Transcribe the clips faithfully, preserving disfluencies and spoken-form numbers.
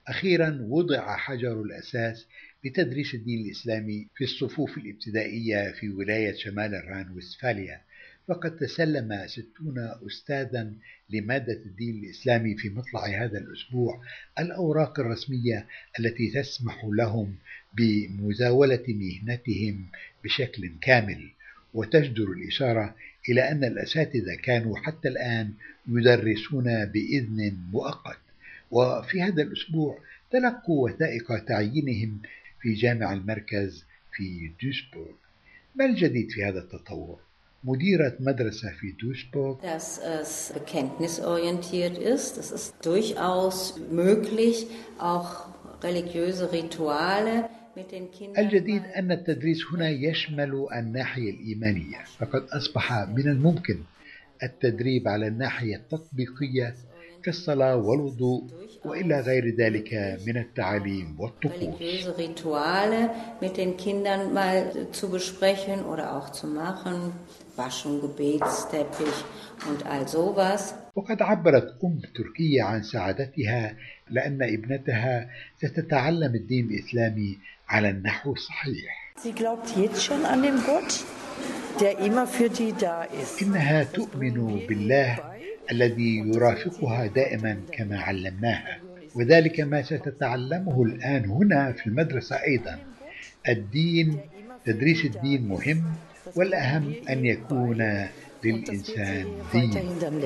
أخيرا وضع حجر الأساس لتدريس الدين الإسلامي في الصفوف الابتدائية في ولاية شمال الراين وستفاليا، فقد تسلم ستون أستاذا لمادة الدين الإسلامي في مطلع هذا الأسبوع الأوراق الرسمية التي تسمح لهم بمزاولة مهنتهم بشكل كامل. وتجدر الإشارة إلى أن الأساتذة كانوا حتى الآن يدرسون بإذن مؤقت، وفي هذا الأسبوع تلقوا وثائق تعيينهم في جامع المركز في دوسبورغ. ما الجديد في هذا التطور؟ مديرة مدرسة في دوسبورغ: dass es bekenntnisorientiert ist. Es ist durchaus möglich, auch religiöse Rituale mit den Kindern. الجديد أن التدريس هنا يشمل الناحية الإيمانية، فقد أصبح من الممكن التدريب على الناحية التطبيقية كالصلاة والوضوء وإلى غير ذلك من التعاليم والطقوس. Religiöse Rituale mit den Kindern mal zu besprechen oder auch zu machen, Waschen, Gebetsteppich und all sowas. وقد عبرت أم تركية عن سعادتها لأن ابنتها ستتعلم الدين الإسلامي على النحو الصحيح. Sie glaubt jetzt schon an den Gott, der immer für die da ist. إنها تؤمن بالله الذي يرافقها دائما كما علمناها، وذلك ما ستتعلمه الآن هنا في المدرسة أيضا. الدين، تدريس الدين مهم، والأهم أن يكون للإنسان دين.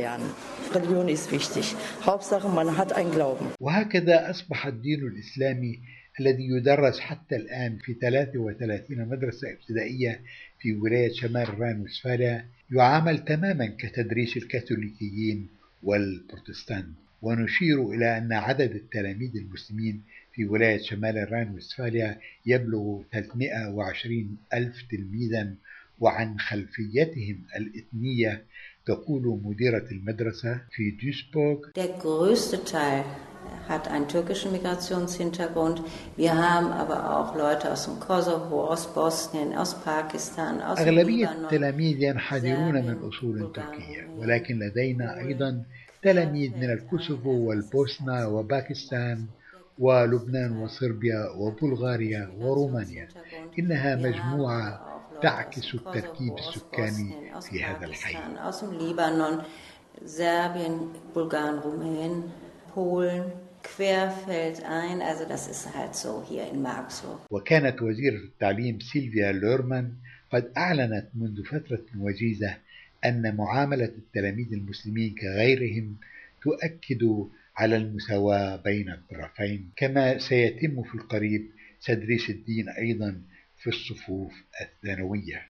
وهكذا أصبح الدين الإسلامي الذي يدرس حتى الآن في ثلاث وثلاثين مدرسة ابتدائية في ولاية شمال الراين وستفاليا يعامل تماما كتدريس الكاثوليكيين والبروتستانت. ونشير إلى أن عدد التلاميذ المسلمين في ولاية شمال الراين وستفاليا يبلغ ثلاثمائة وعشرين ألف تلميذا، وعن خلفيتهم الإثنية تقول مديرة المدرسة في دوسبورغ: Der größte Teil hat einen türkischen Migrationshintergrund. Wir haben aber auch Leute aus dem Kosovo, aus Bosnien, aus Pakistan, aus أغلبية التلاميذ ينحدرون من أصول تركية، ولكن لدينا أيضا تلاميذ من الكوسوفو والبوسنة وباكستان ولبنان وصربيا وبلغاريا ورومانيا. إنها مجموعة تعكس التركيب السكاني في هذا الحي. وكانت وزيرة التعليم سيلفيا لورمان قد أعلنت منذ فترة وجيزة أن معاملة التلاميذ المسلمين كغيرهم تؤكد على المساواة بين الطرفين، كما سيتم في القريب تدريس الدين أيضا في الصفوف الثانوية.